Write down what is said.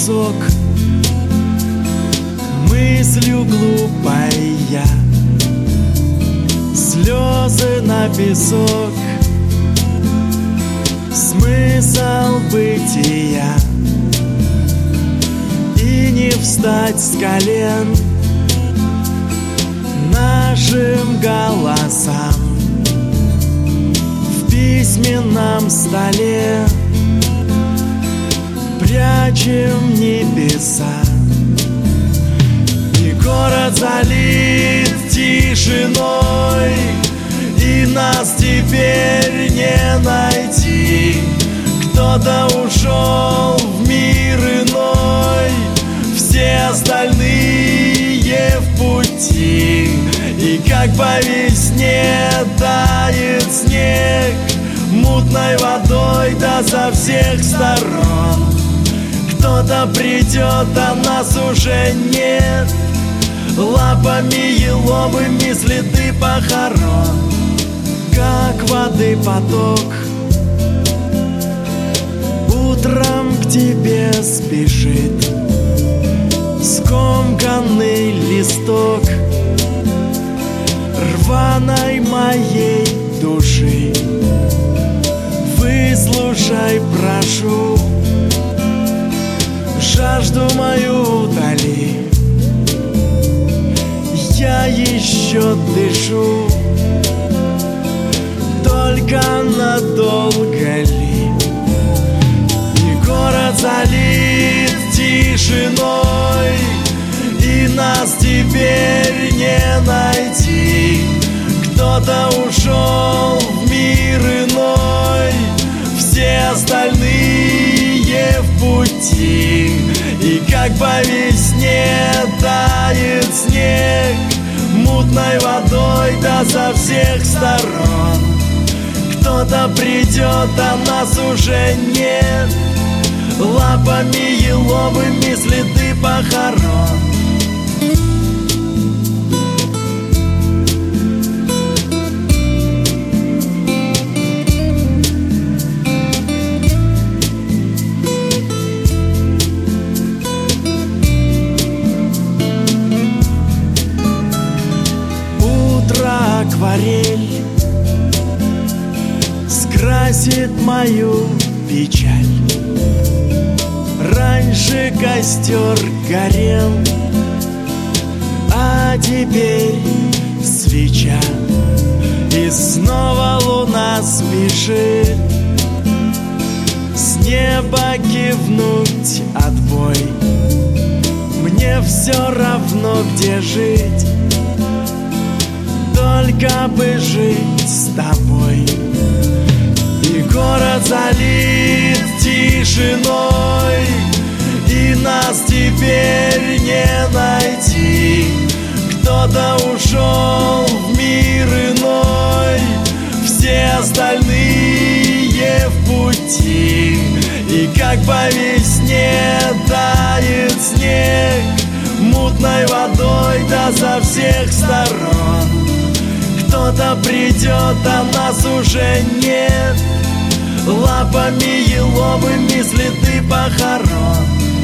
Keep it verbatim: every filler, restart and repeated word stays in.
песок, мыслью глупая, слезы на песок, смысл бытия. И не встать с колен нашим голосам в письменном столе. Прячем небеса, и город залит тишиной, и нас теперь не найти. Кто-то ушел в мир иной, все остальные в пути. И как по весне тает снег мутной водой, да со всех сторон. Кто-то придет, а нас уже нет, лапами еловыми следы похорон. Как воды поток, утром к тебе спешит скомканный листок рваной моей души. Выслушай, прошу, жажду мою утоли. Я еще дышу, только надолго ли? И город залит тишиной, и нас теперь не найти. Кто-то ушел в мир иной, все остальные в пути. И как по весне тает снег мутной водой, да со всех сторон. Кто-то придет, а нас уже нет, лапами еловыми следы похорон. Акварель скрасит мою печаль. Раньше костер горел, а теперь свеча. И снова луна спешит с неба кивнуть отбой. Мне все равно, где жить, только бы жить с тобой. И город залит тишиной, и нас теперь не найти. Кто-то ушел в мир иной, все остальные в пути. И как по весне тает снег мутной водой, да со всех сторон. Кто-то придет, а нас уже нет, лапами еловыми следы похорон.